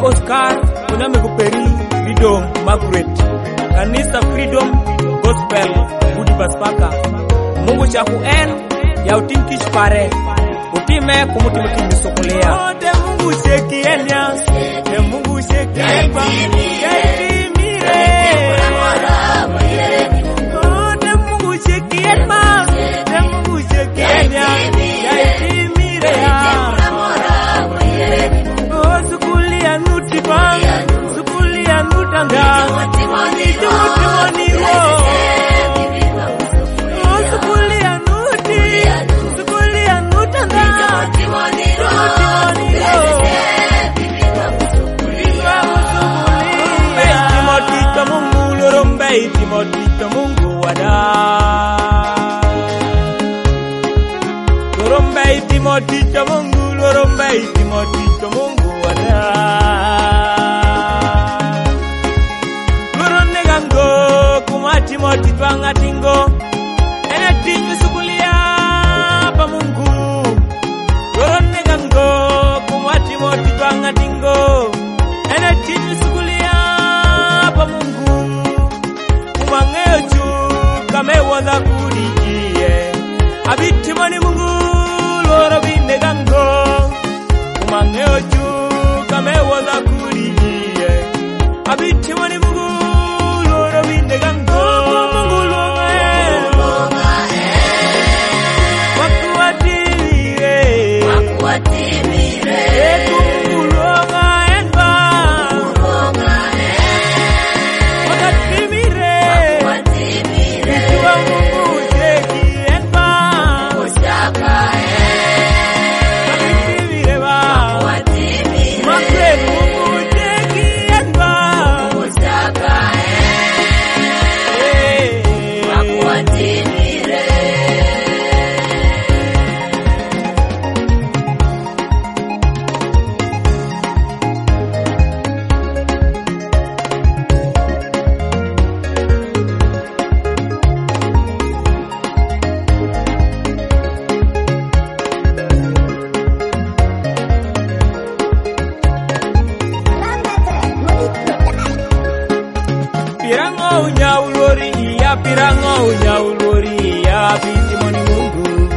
Oscar kuname kuperi Freedom Margaret kanisa Freedom Gospel Udibasbaka Mungu chaku en ya utinkish pare utime kumutimutimi sokolea de Mungu sheki enya de Mungu sheki enba yaitimire de Mungu sheki enba de Mungu sheki enya yaitimire sukulia nutipa sukulia nutanga timoni wo sukulia nuti sukulia nutanga timoni Timotito Mungu wada Lorombei Timotito Mungu Lorombei Timotito Mungu wada Loronegango kuma Timotito angatingo ene tingi sukulia pa Mungu Loronegango kuma Timotito angatingo ene tingi sukulia pa Mungu Mangeju kame wanda kudiye abitimani Mungu loro binegango Mangeju kame wanda kudiye abitimani Mungu loro binegango Mungu longa wakuatimire Mungu longa enba Pirango unyaulori ya bitimoni Mungu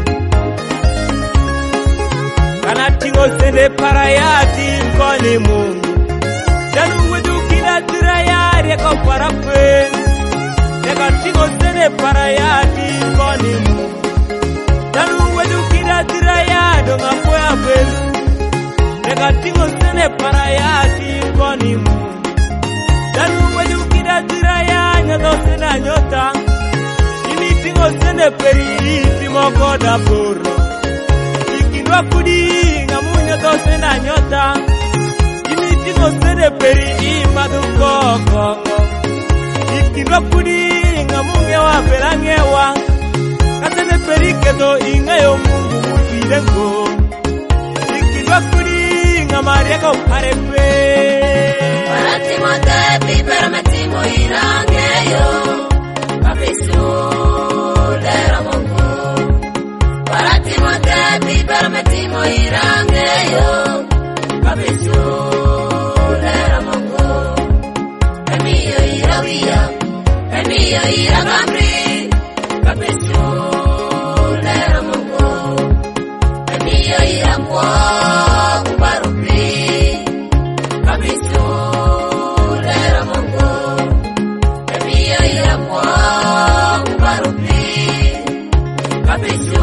kana tingo sende parayati mkoni Mungu Janu wedu kila dirayari yako parape Neka tingo sende parayati mkoni Mungu Janu wedu kila dirayari ngapwea pelu Neka tingo sende parayati mkoni Mungu Janu wedu kila dirayari ngato senda nyota Tingo sende peri timoko da poro Ikindwa kudi ngamunya to senda nyota Kimi tingo sende peri imadukoko Ikindwa kudi ngamunya wa pelangewa Kasende peri keto ingayo Mungu mufidengo Ikindwa kudi ngamaria ko parepe Paratimote pipera metimo irangeyo Papisu Metimo irangeyo Kabisu lera Mungu Emiyo irawia Emiyo iragamri Kabisu lera Mungu Emiyo iramwa kubarupi Kabisu lera Mungu Emiyo iramwa kubarupi Kabisu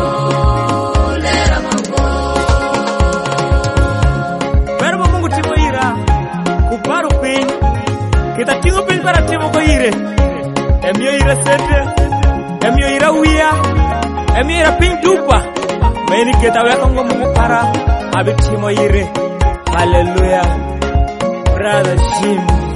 Kita tingo pin para timo ko ire Emio ira sete Emio ira uia Emio ira pin dupa Meni kita weka Mungu para Abit timo ire Hallelujah Brother Jim